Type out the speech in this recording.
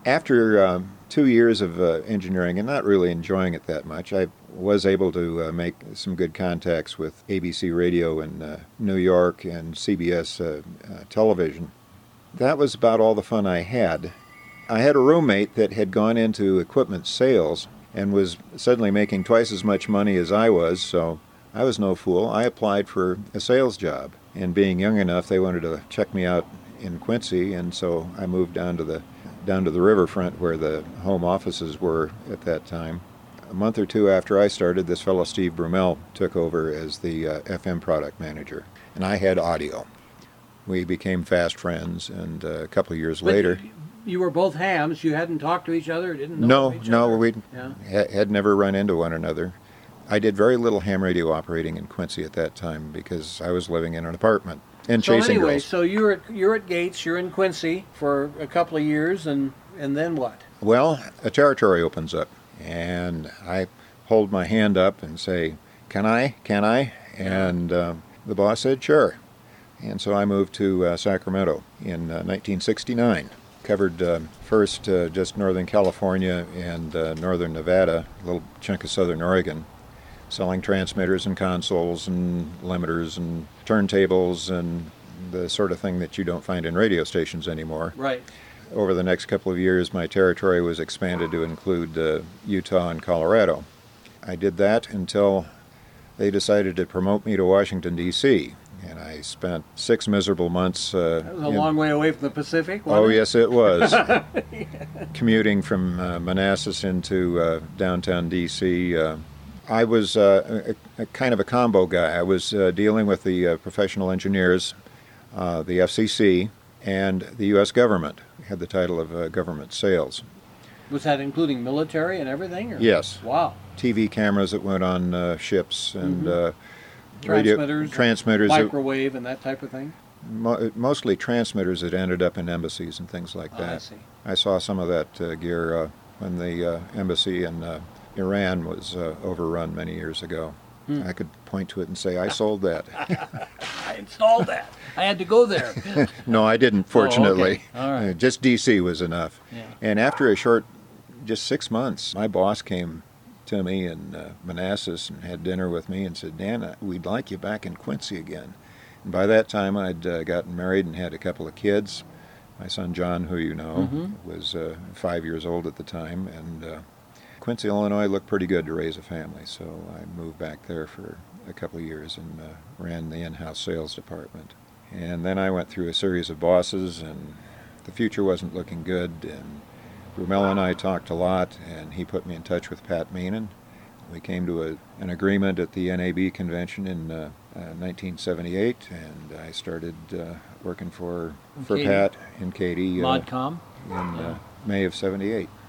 After 2 years of engineering and not really enjoying it that much, I was able to make some good contacts with ABC Radio in New York and CBS television. That was about all the fun I had. I had a roommate that had gone into equipment sales and was suddenly making twice as much money as I was, so I was no fool. I applied for a sales job, and being young enough, they wanted to check me out in Quincy, and so I moved down to the riverfront where the home offices were at that time. A month or two after I started, this fellow Steve Brumell took over as the FM product manager, and I had audio. We became fast friends, and a couple of years later... You were both hams. You hadn't talked to each other? Didn't know each other? No, we had never run into one another. I did very little ham radio operating in Quincy at that time because I was living in an apartment and chasing girls. So you're at Gates, you're in Quincy for a couple of years, and then what? Well, a territory opens up, and I hold my hand up and say, Can I? And the boss said, sure. And so I moved to Sacramento in 1969. Covered first just Northern California and Northern Nevada, a little chunk of Southern Oregon, selling transmitters and consoles and limiters and turntables and the sort of thing that you don't find in radio stations anymore. Right. Over the next couple of years, my territory was expanded to include Utah and Colorado. I did that until they decided to promote me to Washington, D.C., and I spent 6 miserable months... that was a long way away from the Pacific, wasn't it? Oh, yes, it was. Commuting from Manassas into downtown D.C. I was a kind of a combo guy. I was dealing with the professional engineers, the FCC, and the U.S. government. I had the title of government sales. Was that including military and everything? Or? Yes. Wow. TV cameras that went on ships and... transmitters, microwave, and that type of thing? Mostly transmitters that ended up in embassies and things like that. I see. I saw some of that gear when the embassy in Iran was overrun many years ago. I could point to it and say, I sold that. I installed that. I had to go there. No, I didn't, fortunately. Oh, okay. All right. Just D.C. was enough. Yeah. And after a short, just 6 months, my boss came to me in Manassas and had dinner with me and said, Dan, we'd like you back in Quincy again. And by that time, I'd gotten married and had a couple of kids. My son John, who you know, was 5 years old at the time, and Quincy, Illinois looked pretty good to raise a family, so I moved back there for a couple of years and ran the in-house sales department. And then I went through a series of bosses, and the future wasn't looking good, and Brumell and I talked a lot, and he put me in touch with Pat Meenan. We came to an agreement at the NAB convention in 1978, and I started working for Pat and Katie Modcom? in May of '78.